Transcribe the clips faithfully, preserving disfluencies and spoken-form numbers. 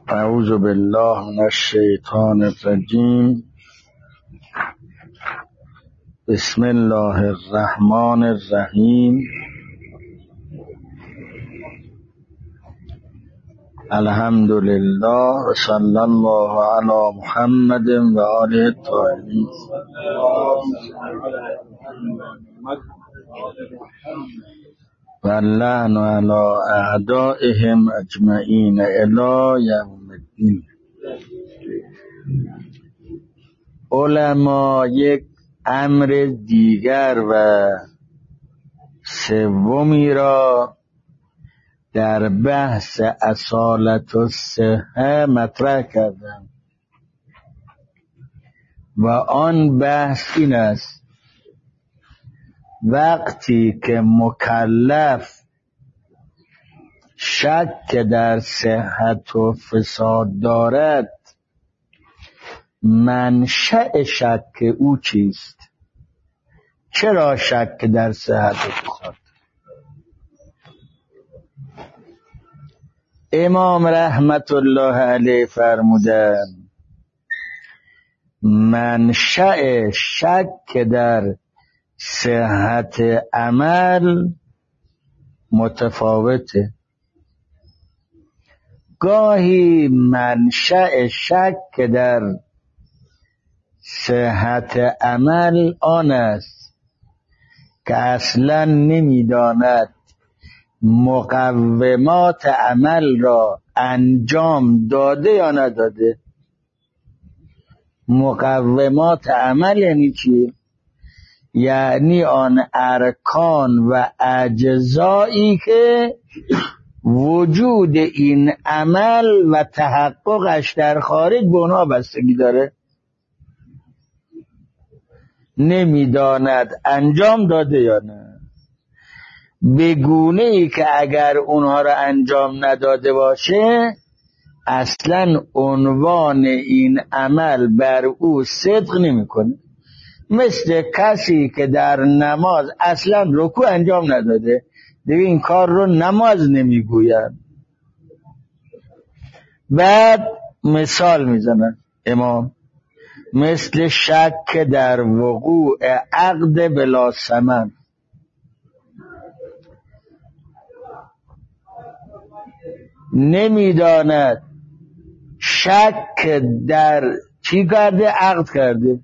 اعوذ بالله من الشیطان الرجیم. بسم الله الرحمن الرحیم. الحمد لله و صلی الله علی محمد و آله الطاهرین. و اللعن علی اعدائهم اجمعین الی یوم الدین. علما یک امر دیگر و سومی را در بحث اصالت الصحه مطرح کردند و آن بحث این است: وقتی که مکلف شک در صحت و فساد دارد، منشأ شک او چیست؟ چرا شک در صحت و فساد؟ امام رحمت الله علیه فرمودند منشأ شک در صحت عمل متفاوته. گاهی منشأ شک در صحت عمل آن است که اصلا نمیداند مقومات عمل را انجام داده یا نداده. مقومات عمل یعنی چی؟ یعنی آن ارکان و اجزایی که وجود این عمل و تحققش در خارج به اونها بستگی داره. نمیداند انجام داده یا نه، به گونه ای که اگر اونها را انجام نداده باشه اصلا عنوان این عمل بر او صدق نمیکنه. مثل کسی که در نماز اصلا رکوع انجام نداده، دیگه این کار رو نماز نمیگوید. بعد مثال میزنن امام، مثل شک در وقوع عقد بلا ثمن. نمیداند شک در چی کرده؟ عقد کرده.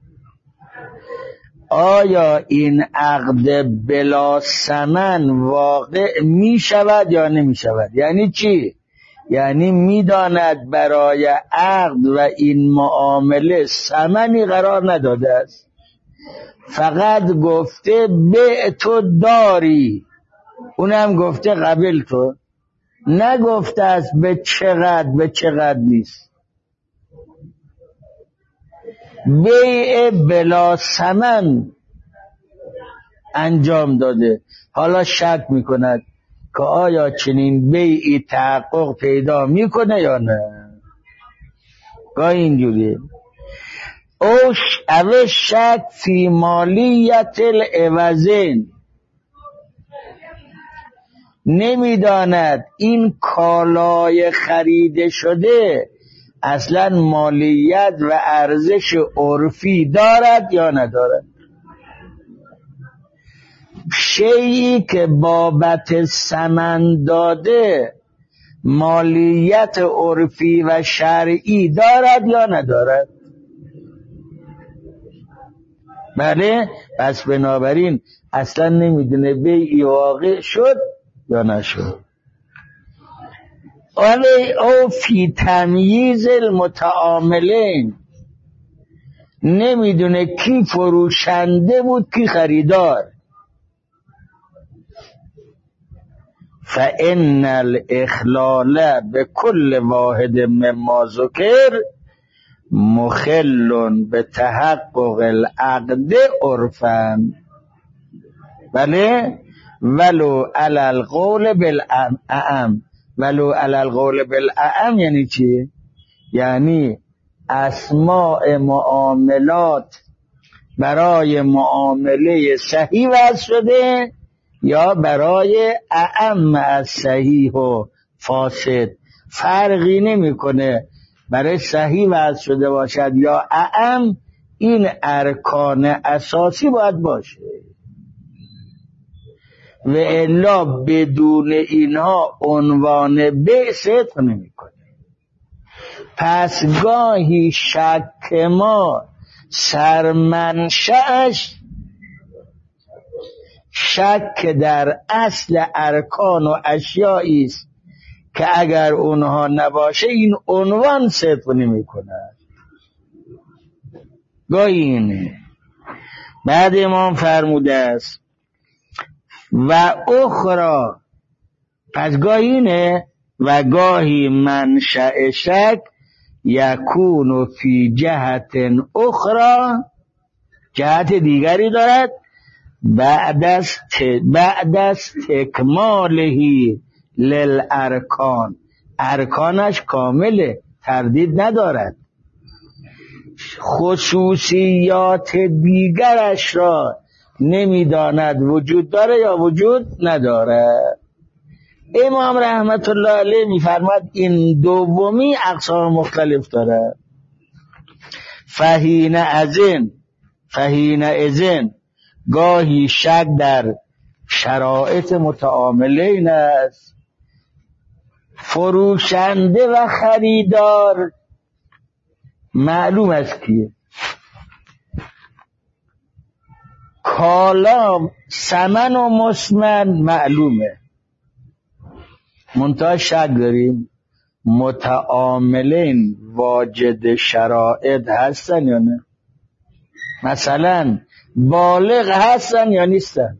آیا این عقد بلا ثمن واقع می شود یا نمی شود؟ یعنی چی؟ یعنی میداند برای عقد و این معامله ثمنی قرار نداده است، فقط گفته به تو داری، اونم گفته قبل تو، نگفته است به چقدر به چقدر نیست. بیع بلا ثمن انجام داده، حالا شک میکند که آیا چنین بیعی تحقق پیدا میکنه یا نه. گاهی اینجوریه. اوش اوش شک فی مالیت العوضین. نمیداند این کالای خریده شده اصلا مالیت و ارزش عرفی دارد یا ندارد. شیئی که بابت ثمن داده مالیت عرفی و شرعی دارد یا ندارد. بله، پس بنابراین اصلا نمیدونه بیعی واقع شد یا نشد. ولی او فی تمییز المتعاملین. نمیدونه کی فروشنده بود کی خریدار. فإن الإخلال بكل واحد مما ذکر مخل بتحقق العقد عرفا. بله، ولو علی القول بالأعم. ولو علی القول بالأعم یعنی چی؟ یعنی اسماء معاملات برای معامله صحیح وضع شده یا برای اعم از صحیح و فاسد. فرقی نمیکنه برای صحیح وضع شده باشد یا اعم، این ارکان اساسی باید باشه و الا بدون اینها عنوان به صدق نمیکنه. پس گاهی شک ما سرمنشأش شک در اصل ارکان و اشیایی است که اگر اونها نباشه این عنوان صدق نمی کند. گاهی اینه. بعد امام فرموده است و اخرى، پس گاهی اینه و گاهی منشأ شک یکون فی جهت اخرى، جهت دیگری دارد، بعد از بعد از تکمالهی للارکان، ارکانش کامله، تردید ندارد، خصوصیات دیگرش را نمیداند وجود داره یا وجود نداره. امام رحمت الله علیه میفرماد این دومی اقسام مختلف داره. فهین ازن فهین ازن گاهی شک در شرایط متعاملین است. فروشنده و خریدار معلوم است کیه، کالا ثمن و مسمن معلومه، منتها شک داریم متعاملین واجد شرایط هستن یا نه، مثلا بالغ هستن یا نیستن،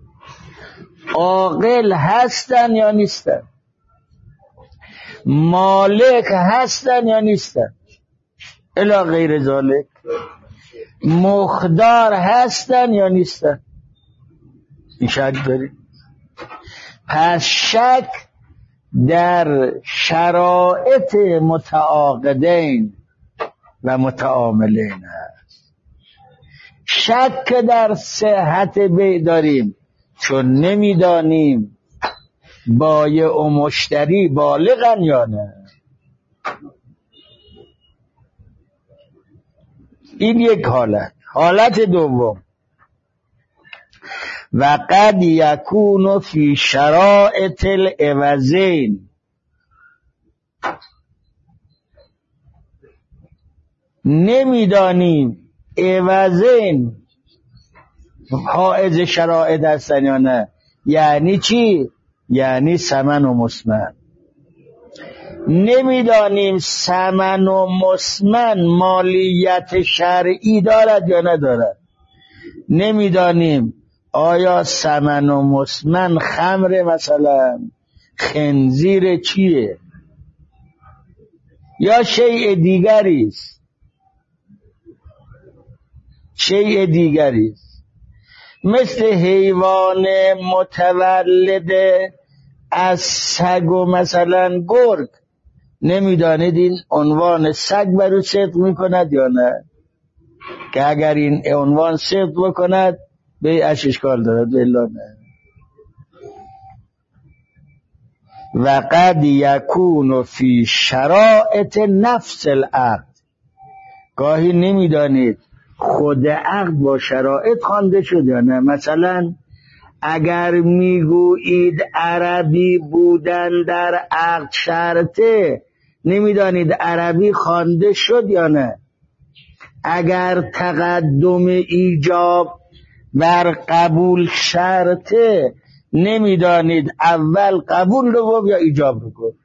عاقل هستن یا نیستن، مالک هستن یا نیستن، الی غیر ذالک، مخدار هستن یا نیستن. این شک داریم. پس شک در شرایط متعاقدین و متعاملین است. شک در صحت بیع داریم چون نمیدانیم بایع و مشتری بالغن یا نه. این یک حالت. حالت دوم و قد یکون فی شرائط العوضین، نمیدانیم عوضین حائز شرائط هستن یا نه. یعنی چی؟ یعنی ثمن و مسمن. نمیدانیم ثمن و مسمن مالیت شرعی دارد یا ندارد. نمیدانیم آیا ثمن و مسمن خمر مثلا خنزیر چیه یا شیء دیگری است. شیء دیگری است مثل حیوان متولد از سگ و مثلا گرگ. نمیدانید این عنوان سگ برو صدق میکند یا نه، که اگر این عنوان صدق بکند به اش اشکال دارد الا نه. و قد یکون فی شرائط نفس العقد، گاهی نمیدانید خود عقد با شرایط خوانده شد یا نه. مثلا اگر میگویید عربی بودن در عقد شرطه، نمیدانید عربی خوانده شد یا نه. اگر تقدم ایجاب بر قبول شرطه، نمیدانید اول قبول رو گفت یا ایجاب رو گفت.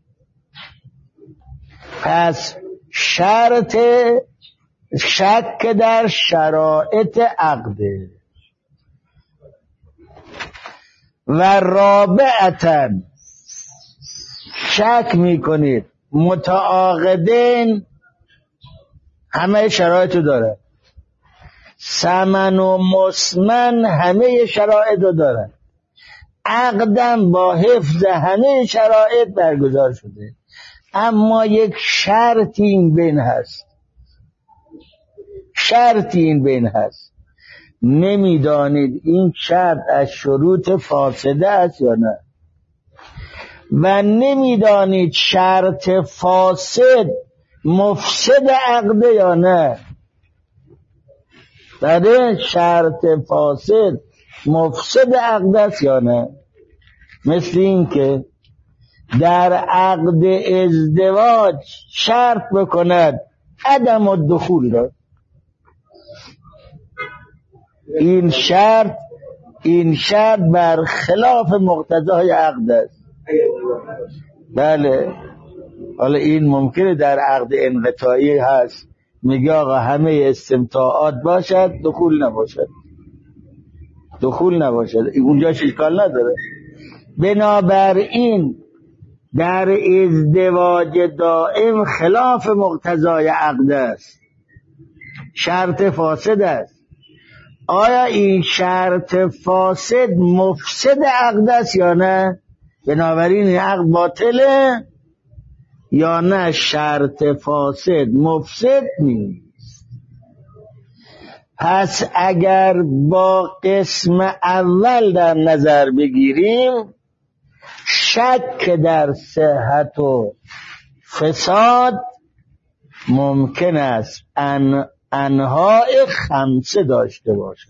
پس شرط شک در شرایط عقده. و رابعتاً شک میکنید متعاقدین همه شرایط رو داره، ثمن و مسمن همه شرایط رو داره، عقدم با حفظ همه شرایط برگزار شده، اما یک شرطی این بین هست. شرطی این بین هست نمیدانید این شرط از شروط فاسده است یا نه. و نمیدانید شرط فاسد مفسد عقده یا نه. بله، شرط فاسد مفسد عقد است یا نه. مثل این که در عقد ازدواج شرط بکند عدم الدخول را، این شرط این شرط بر خلاف مقتضای عقد است. بله، حالا این ممکنه در عقد انقطاعی هست، میگه آقا همه استمتاعات باشد دخول نباشد، دخول نباشد، اونجاش اشکال نداره. بنابراین در ازدواج دائم خلاف مقتضای عقد است، شرط فاسد است. آیا این شرط فاسد مفسد عقد است یا نه؟ بنابراین این عقد باطله یا نه؟ شرط فاسد مفسد نیست. پس اگر با قسم اول در نظر بگیریم، شک در صحت و فساد ممکن است ان انواع خمسه داشته باشد.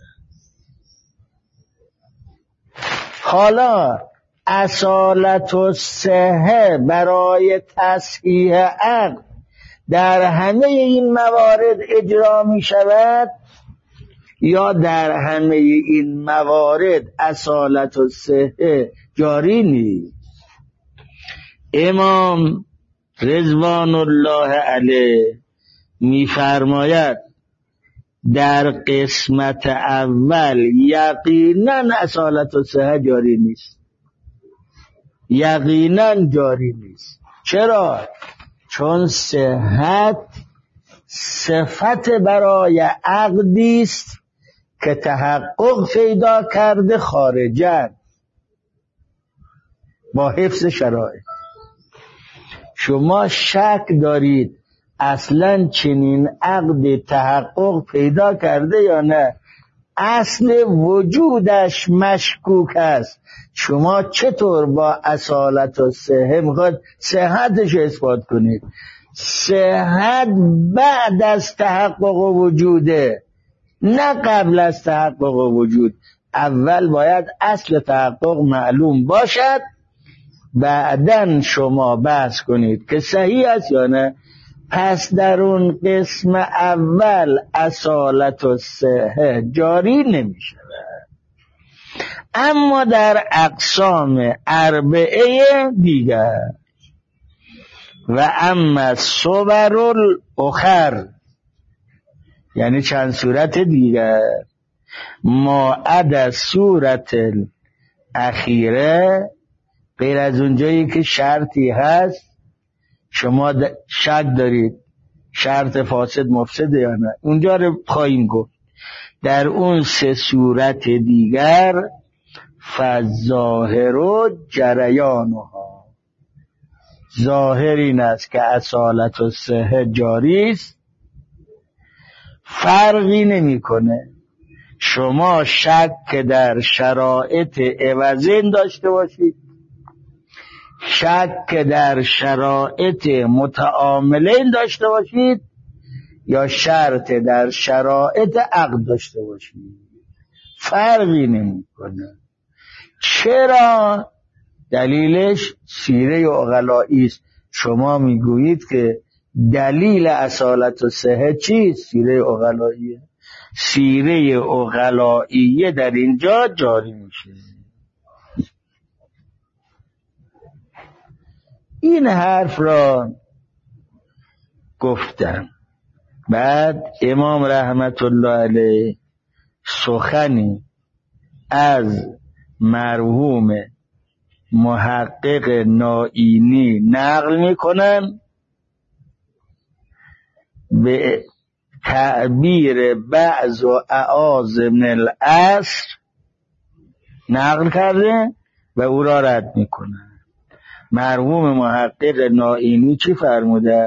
حالا اصالت و صحه برای تصحیح عقد در همه این موارد اجرا می شود یا در همه این موارد اصالت و صحه جاری نیست؟ امام رضوان الله علیه می فرماید در قسمت اول یقینا اصالت و صحه جاری نیست، یقینا جاری نیست. چرا؟ چون صحت صفت برای عقدی است که تحقق پیدا کرده خارجاً با حفظ شرایط. شما شک دارید اصلا چنین عقد تحقق پیدا کرده یا نه، اصل وجودش مشکوک است، شما چطور با اصالت و صحه میخواد صحتش اثبات کنید؟ صحت بعد از تحقق وجوده، نه قبل از تحقق وجود. اول باید اصل تحقق معلوم باشد، بعدن شما بحث کنید که صحیح است یا نه. پس در اون قسم اول اصالت و صحه جاری نمی شود. اما در اقسام اربعه دیگر و اما صور الاخر، یعنی چند صورت دیگر، ما عدا صورت الاخیره، غیر از اونجایی که شرطی هست شما شک دارید شرط فاسد مفسد یا نه، اونجا رو خواهیم گفت. در اون سه صورت دیگر فظاهر و جریانها، ظاهر این است که اصالت و صحه جاری است، فرقی نمیکنه شما شک در شرایط عوضین داشته باشید، شک در شرایط متعاملین داشته باشید، یا شرط در شرایط عقد داشته باشید، فرقی نمیکنه. چرا؟ دلیلش سیره عقلایی است. شما میگویید که دلیل اصالت و صحه چیست؟ سیره عقلاییه. سیره عقلاییه در اینجا جاری میشه. این حرف را گفتم. بعد امام رحمت الله علیه سخنی از مرحوم محقق نائینی نقل میکنن به تعبیر بعض و اعاظم العصر نقل کرده و او را رد میکنن. مرحوم محقق نائینی چی فرموده؟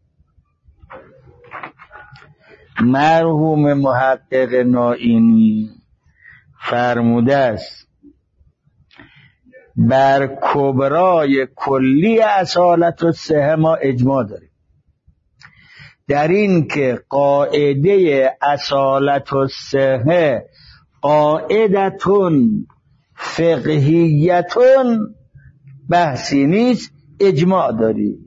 مرحوم محقق نائینی فرموده است بر کبرای کلی اصالت الصحه ما اجماع داریم، در این که قاعده اصالت الصحه قاعدتون فقهیتون بحثی نیست، اجماع داریم.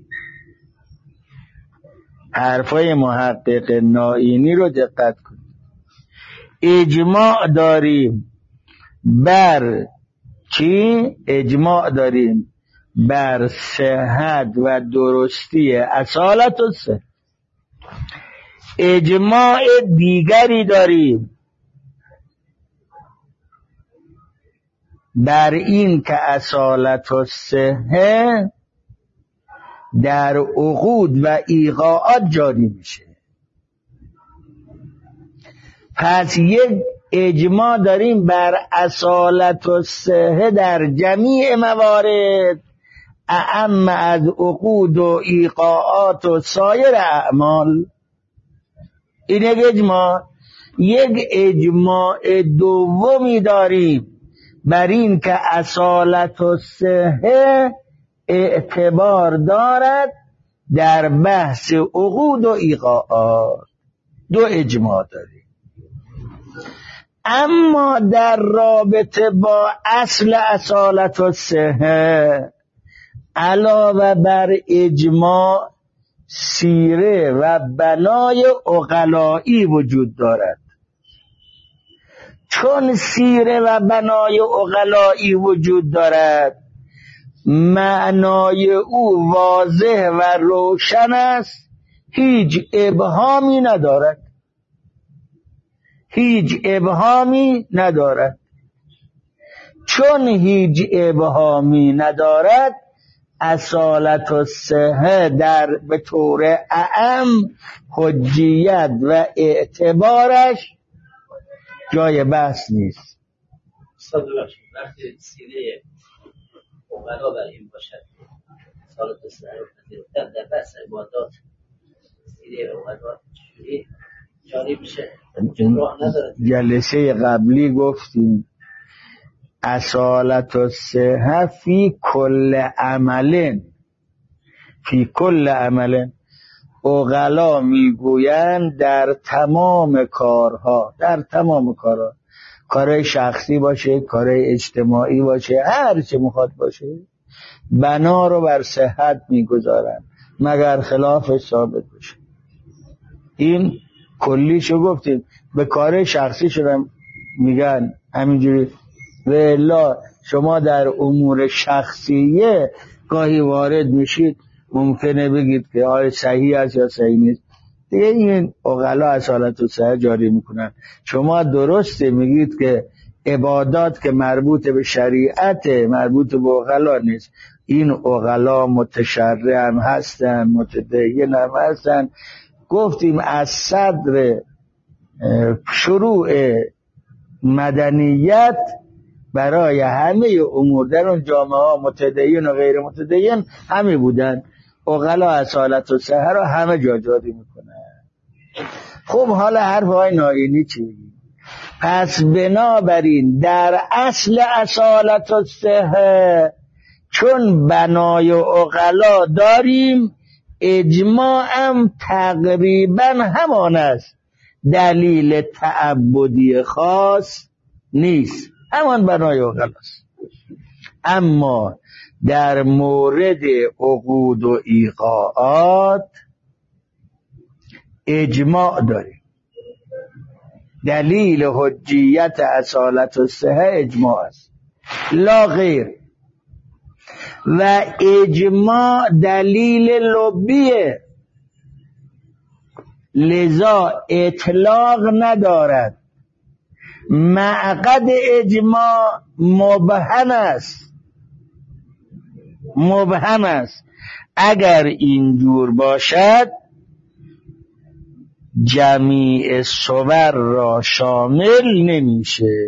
حرفای محقق نائینی رو دقت کنید. اجماع داریم بر چی؟ اجماع داریم بر صحت و درستی اصالت الصحه. اجماع دیگری داریم بر این که اصالت الصحه در عقود و ایقاعات جاری میشه. پس یک اجماع داریم بر اصالت الصحه در جمیع موارد، اعم از عقود و ایقاعات و سایر اعمال. این یک اجماع. یک اجماع دومی داریم بر این که اصالت الصحه اعتبار دارد در بحث عقود و ایقاعات. دو اجماع داریم. اما در رابطه با اصل اصالت الصحه علاوه بر اجماع سیره و بنای عقلایی وجود دارد. چون سیره و بنای عقلایی وجود دارد، معنای او واضح و روشن است، هیچ ابهامی ندارد. هیچ ابهامی ندارد. چون هیچ ابهامی ندارد، اصالت الصحه در به طور اعم حجیت و اعتبارش جای بحث نیست. وقتی سیره اوغلا بر این باشد اصالت الصحه در بحث عبادات سیره اوغلا چجوری جاری میشه؟ جلسه قبلی گفتیم اصالت الصحه فی کل عمل، فی کل عمل. عقلا میگویند در تمام کارها، در تمام کارها، کارهای شخصی باشه، کارهای اجتماعی باشه، هر چه میخواد باشه، بنا رو بر صحت میگذارن مگر خلاف ثابت بشه. این کلیشو گفتیم. به کار شخصی شدم میگن همینجوری، و الا شما در امور شخصیه گاهی وارد میشید، ممکنه بگید که آیا صحیح است یا صحیح نیست. دیگه این عقلا اصالت الصحه جاری میکنن. شما درسته میگید که عبادات که مربوط به شریعت، مربوط به عقلا نیست. این عقلا متشرع هم هستن، متدین هم هستن. گفتیم از صدر شروع مدنیت برای همه امور در اون جامعه ها، متدین و غیر متدین، همه بودن. عقلا اصالت الصحه رو همه جا جاری میکنن. خب حالا حرف های نائینی چی میگی؟ پس بنابراین در اصل اصالت الصحه چون بنای عقلا داریم، اجماعم تقریبا همان است، دلیل تعبدی خاص نیست، همان بنای عقلاست. اما در مورد عقود و ایقاعات اجماع داریم. دلیل حجیت اصالت الصحه اجماع است، لا غیر. و اجماع دلیل لبیه، لذا اطلاق ندارد. معقد اجماع مبهم است، مبهم است. اگر اینجور باشد جمیع صور را شامل نمیشه.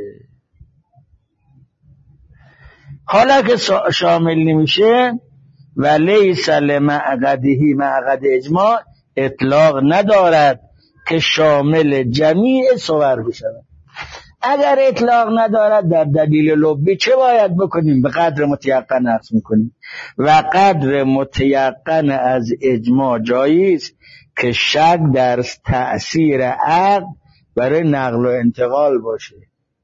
حالا که شامل نمیشه و لیس لمعقدهی، معقد اجماع اطلاق ندارد که شامل جمیع صور بشود. اگر اطلاق ندارد در دلیل لبی چه باید بکنیم؟ به قدر متیقن عرض میکنیم و قدر متیقن از اجماع جایی است که شک در تأثیر عقل برای نقل و انتقال باشه.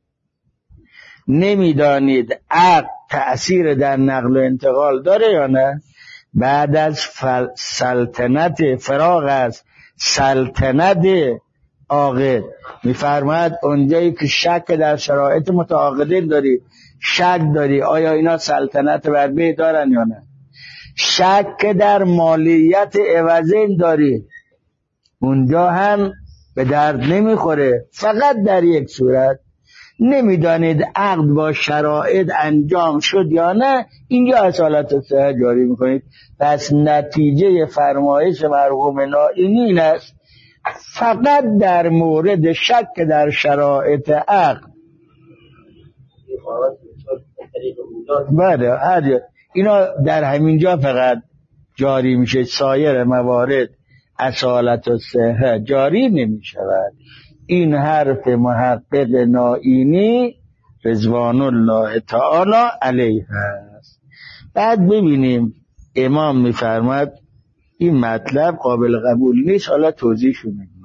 نمیدانید عقل تأثیر در نقل و انتقال داره یا نه؟ بعد از سلطنت فراغ از سلطنت عاقد میفرماید اونجایی که شک در شرایط متعاقدین داری، شک داری آیا اینا سلطنت بر بی دارن یا نه، شک در مالیت عوضین داری، اونجا هم به درد نمیخوره. فقط در یک صورت نمیدانید عقد با شرایط انجام شد یا نه، اینجا اصالت الصحه جاری میکنید. پس نتیجه فرمایش مرحوم نائینی این است فقط در مورد شک در شرایط عقد بله هر اینا در همینجا فقط جاری میشه، سایر موارد اصالت الصحه جاری نمیشود. این حرف محقق نائینی رضوان الله تعالی علیه است. بعد ببینیم امام میفرماد این مطلب قابل قبول نیست، حالا توضیحش میدیم.